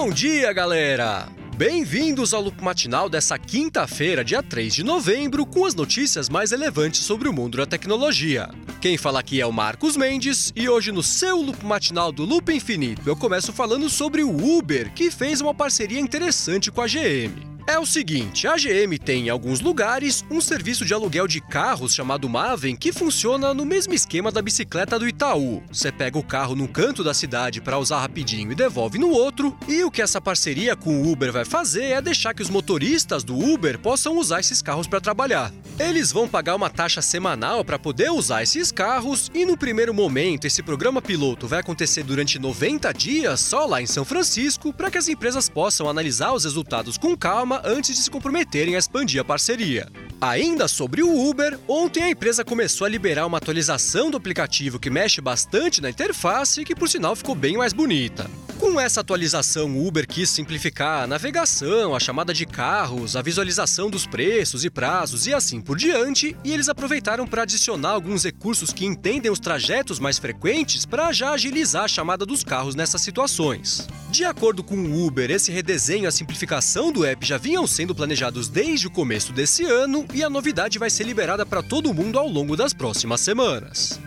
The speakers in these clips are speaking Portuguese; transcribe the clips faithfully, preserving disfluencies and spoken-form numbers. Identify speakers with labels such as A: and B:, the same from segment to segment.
A: Bom dia, galera! Bem-vindos ao Loop Matinal dessa quinta-feira, dia três de novembro, com as notícias mais relevantes sobre o mundo da tecnologia. Quem fala aqui é o Marcos Mendes, e hoje no seu Loop Matinal do Loop Infinito eu começo falando sobre o Uber, que fez uma parceria interessante com a G M. É o seguinte, a G M tem em alguns lugares um serviço de aluguel de carros chamado Maven que funciona no mesmo esquema da bicicleta do Itaú. Você pega o carro num canto da cidade para usar rapidinho e devolve no outro, e o que essa parceria com o Uber vai fazer é deixar que os motoristas do Uber possam usar esses carros para trabalhar. Eles vão pagar uma taxa semanal para poder usar esses carros, e no primeiro momento esse programa piloto vai acontecer durante noventa dias só lá em São Francisco, para que as empresas possam analisar os resultados com calma antes de se comprometerem a expandir a parceria. Ainda sobre o Uber, ontem a empresa começou a liberar uma atualização do aplicativo que mexe bastante na interface e que, por sinal, ficou bem mais bonita. Com essa atualização, o Uber quis simplificar a navegação, a chamada de carros, a visualização dos preços e prazos e assim por diante, e eles aproveitaram para adicionar alguns recursos que entendem os trajetos mais frequentes para já agilizar a chamada dos carros nessas situações. De acordo com o Uber, esse redesenho e a simplificação do app já vinham sendo planejados desde o começo desse ano, e a novidade vai ser liberada para todo mundo ao longo das próximas semanas.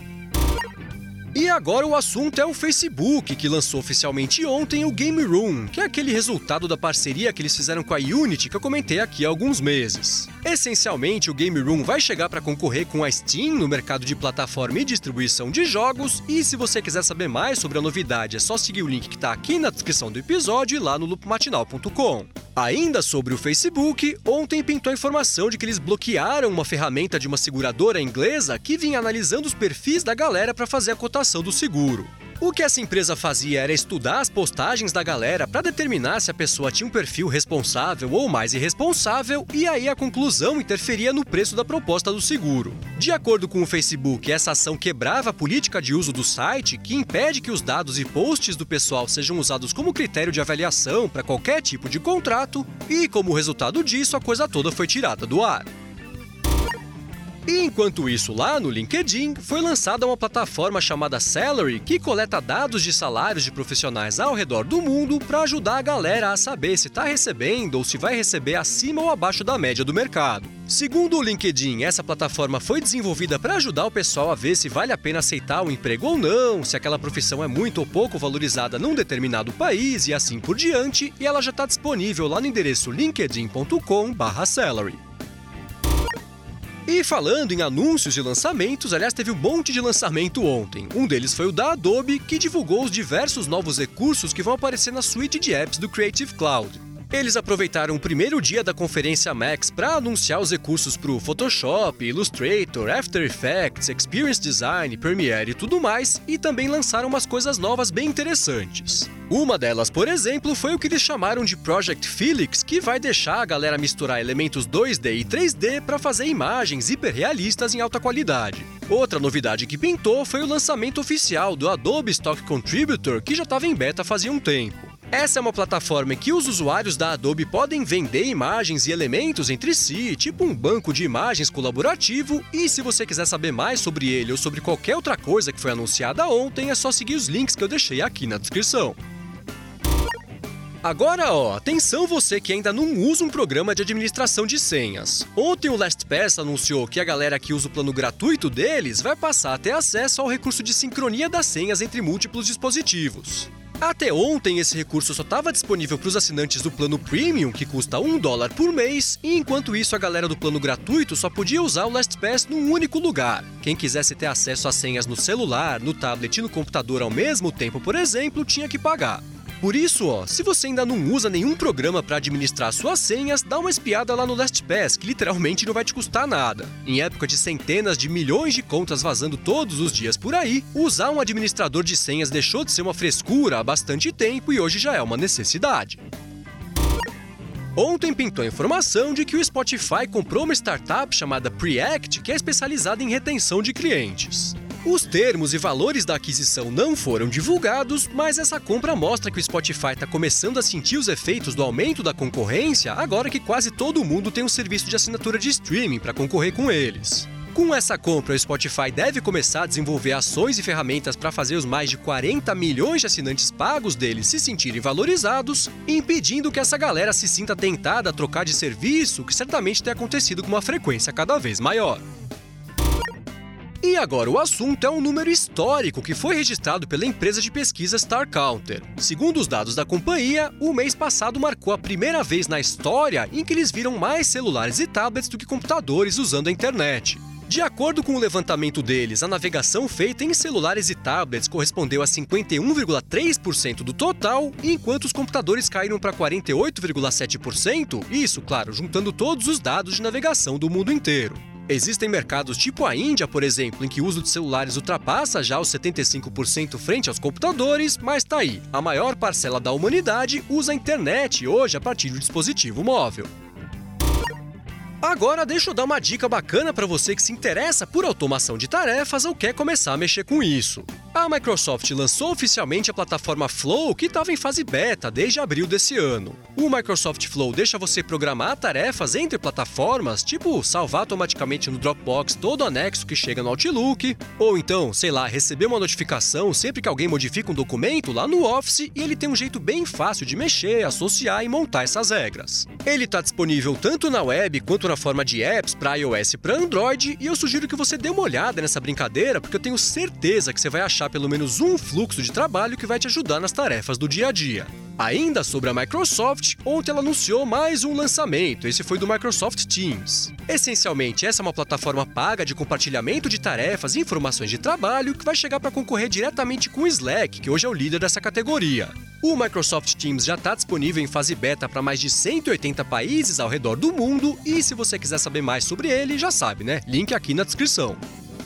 A: E agora o assunto é o Facebook, que lançou oficialmente ontem o Game Room, que é aquele resultado da parceria que eles fizeram com a Unity que eu comentei aqui há alguns meses. Essencialmente, o Game Room vai chegar para concorrer com a Steam no mercado de plataforma e distribuição de jogos, e se você quiser saber mais sobre a novidade é só seguir o link que está aqui na descrição do episódio e lá no loop matinal ponto com. Ainda sobre o Facebook, ontem pintou a informação de que eles bloquearam uma ferramenta de uma seguradora inglesa que vinha analisando os perfis da galera para fazer a cotação do seguro. O que essa empresa fazia era estudar as postagens da galera para determinar se a pessoa tinha um perfil responsável ou mais irresponsável, e aí a conclusão interferia no preço da proposta do seguro. De acordo com o Facebook, essa ação quebrava a política de uso do site, que impede que os dados e posts do pessoal sejam usados como critério de avaliação para qualquer tipo de contrato, e como resultado disso, a coisa toda foi tirada do ar. E enquanto isso, lá no LinkedIn, foi lançada uma plataforma chamada Salary, que coleta dados de salários de profissionais ao redor do mundo para ajudar a galera a saber se está recebendo ou se vai receber acima ou abaixo da média do mercado. Segundo o LinkedIn, essa plataforma foi desenvolvida para ajudar o pessoal a ver se vale a pena aceitar um emprego ou não, se aquela profissão é muito ou pouco valorizada num determinado país e assim por diante, e ela já está disponível lá no endereço linkedin ponto com barra salary. E falando em anúncios e lançamentos, aliás, teve um monte de lançamento ontem. Um deles foi o da Adobe, que divulgou os diversos novos recursos que vão aparecer na suite de apps do Creative Cloud. Eles aproveitaram o primeiro dia da conferência Max para anunciar os recursos para o Photoshop, Illustrator, After Effects, Experience Design, Premiere e tudo mais, e também lançaram umas coisas novas bem interessantes. Uma delas, por exemplo, foi o que eles chamaram de Project Felix, que vai deixar a galera misturar elementos dois D e três D para fazer imagens hiperrealistas em alta qualidade. Outra novidade que pintou foi o lançamento oficial do Adobe Stock Contributor, que já estava em beta fazia um tempo. Essa é uma plataforma em que os usuários da Adobe podem vender imagens e elementos entre si, tipo um banco de imagens colaborativo, e se você quiser saber mais sobre ele ou sobre qualquer outra coisa que foi anunciada ontem, é só seguir os links que eu deixei aqui na descrição. Agora, ó, atenção você que ainda não usa um programa de administração de senhas. Ontem o LastPass anunciou que a galera que usa o plano gratuito deles vai passar a ter acesso ao recurso de sincronia das senhas entre múltiplos dispositivos. Até ontem, esse recurso só estava disponível para os assinantes do plano Premium, que custa um dólar por mês, e enquanto isso a galera do plano gratuito só podia usar o LastPass num único lugar. Quem quisesse ter acesso às senhas no celular, no tablet e no computador ao mesmo tempo, por exemplo, tinha que pagar. Por isso, ó, se você ainda não usa nenhum programa para administrar suas senhas, dá uma espiada lá no LastPass, que literalmente não vai te custar nada. Em época de centenas de milhões de contas vazando todos os dias por aí, usar um administrador de senhas deixou de ser uma frescura há bastante tempo e hoje já é uma necessidade. Ontem pintou a informação de que o Spotify comprou uma startup chamada Preact, que é especializada em retenção de clientes. Os termos e valores da aquisição não foram divulgados, mas essa compra mostra que o Spotify está começando a sentir os efeitos do aumento da concorrência agora que quase todo mundo tem um serviço de assinatura de streaming para concorrer com eles. Com essa compra, o Spotify deve começar a desenvolver ações e ferramentas para fazer os mais de quarenta milhões de assinantes pagos deles se sentirem valorizados, impedindo que essa galera se sinta tentada a trocar de serviço, que certamente tem acontecido com uma frequência cada vez maior. E agora o assunto é um número histórico que foi registrado pela empresa de pesquisa StarCounter. Segundo os dados da companhia, o mês passado marcou a primeira vez na história em que eles viram mais celulares e tablets do que computadores usando a internet. De acordo com o levantamento deles, a navegação feita em celulares e tablets correspondeu a cinquenta e um vírgula três por cento do total, enquanto os computadores caíram para quarenta e oito vírgula sete por cento, isso, claro, juntando todos os dados de navegação do mundo inteiro. Existem mercados tipo a Índia, por exemplo, em que o uso de celulares ultrapassa já os setenta e cinco por cento frente aos computadores, mas tá aí, a maior parcela da humanidade usa a internet hoje a partir do dispositivo móvel. Agora deixa eu dar uma dica bacana para você que se interessa por automação de tarefas ou quer começar a mexer com isso. A Microsoft lançou oficialmente a plataforma Flow, que estava em fase beta desde abril desse ano. O Microsoft Flow deixa você programar tarefas entre plataformas, tipo salvar automaticamente no Dropbox todo o anexo que chega no Outlook, ou então, sei lá, receber uma notificação sempre que alguém modifica um documento lá no Office, e ele tem um jeito bem fácil de mexer, associar e montar essas regras. Ele está disponível tanto na web quanto na forma de apps para iOS e para Android, e eu sugiro que você dê uma olhada nessa brincadeira, porque eu tenho certeza que você vai achar pelo menos um fluxo de trabalho que vai te ajudar nas tarefas do dia a dia. Ainda sobre a Microsoft, ontem ela anunciou mais um lançamento, esse foi do Microsoft Teams. Essencialmente, essa é uma plataforma paga de compartilhamento de tarefas e informações de trabalho que vai chegar para concorrer diretamente com o Slack, que hoje é o líder dessa categoria. O Microsoft Teams já está disponível em fase beta para mais de cento e oitenta países ao redor do mundo, e se você quiser saber mais sobre ele, já sabe, né? Link aqui na descrição.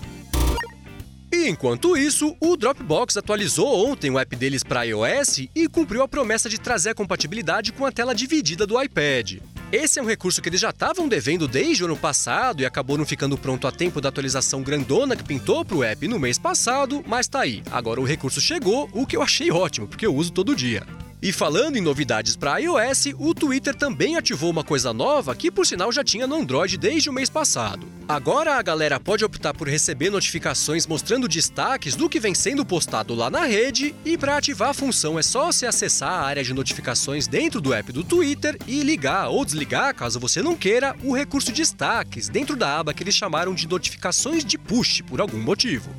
A: E enquanto isso, o Dropbox atualizou ontem o app deles para iOS e cumpriu a promessa de trazer a compatibilidade com a tela dividida do iPad. Esse é um recurso que eles já estavam devendo desde o ano passado e acabou não ficando pronto a tempo da atualização grandona que pintou para o app no mês passado, mas tá aí, agora o recurso chegou, o que eu achei ótimo, porque eu uso todo dia. E falando em novidades para iOS, o Twitter também ativou uma coisa nova que, por sinal, já tinha no Android desde o mês passado. Agora a galera pode optar por receber notificações mostrando destaques do que vem sendo postado lá na rede, e para ativar a função é só você acessar a área de notificações dentro do app do Twitter e ligar ou desligar, caso você não queira, o recurso destaques dentro da aba que eles chamaram de notificações de push por algum motivo.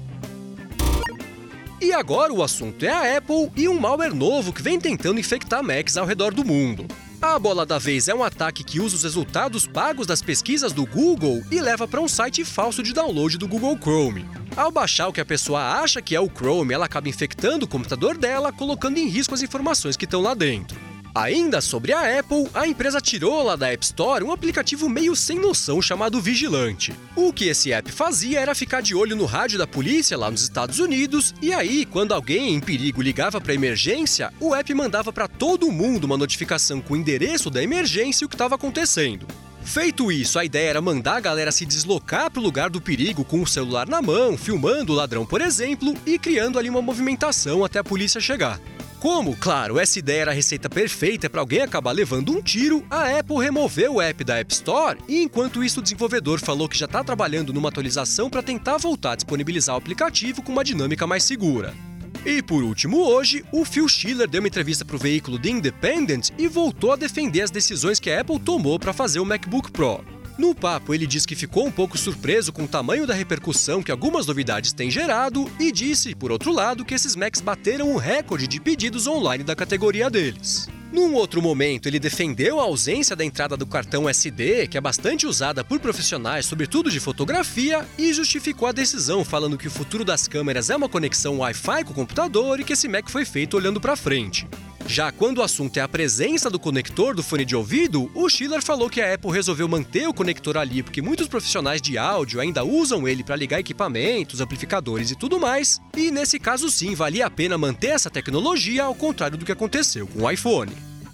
A: E agora o assunto é a Apple e um malware novo que vem tentando infectar Macs ao redor do mundo. A bola da vez é um ataque que usa os resultados pagos das pesquisas do Google e leva para um site falso de download do Google Chrome. Ao baixar o que a pessoa acha que é o Chrome, ela acaba infectando o computador dela, colocando em risco as informações que estão lá dentro. Ainda sobre a Apple, a empresa tirou lá da App Store um aplicativo meio sem noção chamado Vigilante. O que esse app fazia era ficar de olho no rádio da polícia lá nos Estados Unidos, e aí, quando alguém em perigo ligava para a emergência, o app mandava para todo mundo uma notificação com o endereço da emergência e o que estava acontecendo. Feito isso, a ideia era mandar a galera se deslocar para o lugar do perigo com o celular na mão, filmando o ladrão, por exemplo, e criando ali uma movimentação até a polícia chegar. Como, claro, essa ideia era a receita perfeita para alguém acabar levando um tiro, a Apple removeu o app da App Store e, enquanto isso, o desenvolvedor falou que já está trabalhando numa atualização para tentar voltar a disponibilizar o aplicativo com uma dinâmica mais segura. E por último, hoje, o Phil Schiller deu uma entrevista para o veículo The Independent e voltou a defender as decisões que a Apple tomou para fazer o MacBook Pro. No papo, ele disse que ficou um pouco surpreso com o tamanho da repercussão que algumas novidades têm gerado e disse, por outro lado, que esses Macs bateram o recorde de pedidos online da categoria deles. Num outro momento, ele defendeu a ausência da entrada do cartão S D, que é bastante usada por profissionais, sobretudo de fotografia, e justificou a decisão, falando que o futuro das câmeras é uma conexão Wi-Fi com o computador e que esse Mac foi feito olhando para frente. Já quando o assunto é a presença do conector do fone de ouvido, o Schiller falou que a Apple resolveu manter o conector ali porque muitos profissionais de áudio ainda usam ele para ligar equipamentos, amplificadores e tudo mais, e nesse caso sim, valia a pena manter essa tecnologia ao contrário do que aconteceu com o iPhone.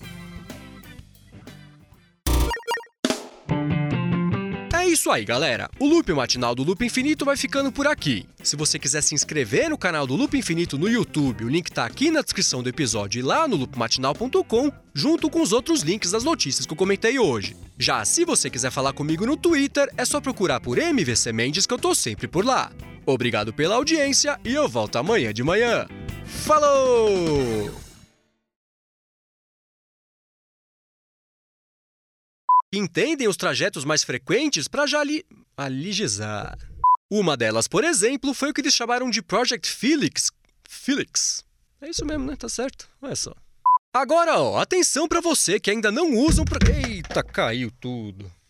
A: É isso aí, galera. O Loop Matinal do Loop Infinito vai ficando por aqui. Se você quiser se inscrever no canal do Loop Infinito no YouTube, o link tá aqui na descrição do episódio e lá no loop matinal ponto com, junto com os outros links das notícias que eu comentei hoje. Já se você quiser falar comigo no Twitter, é só procurar por M V C Mendes que eu tô sempre por lá. Obrigado pela audiência e eu volto amanhã de manhã. Falou! Entendem os trajetos mais frequentes para já ali... aligizar. Uma delas, por exemplo, foi o que eles chamaram de Project Felix. Felix. É isso mesmo, né? Tá certo. Olha só. Agora, ó, atenção para você que ainda não usa um... Pro... Eita, caiu tudo.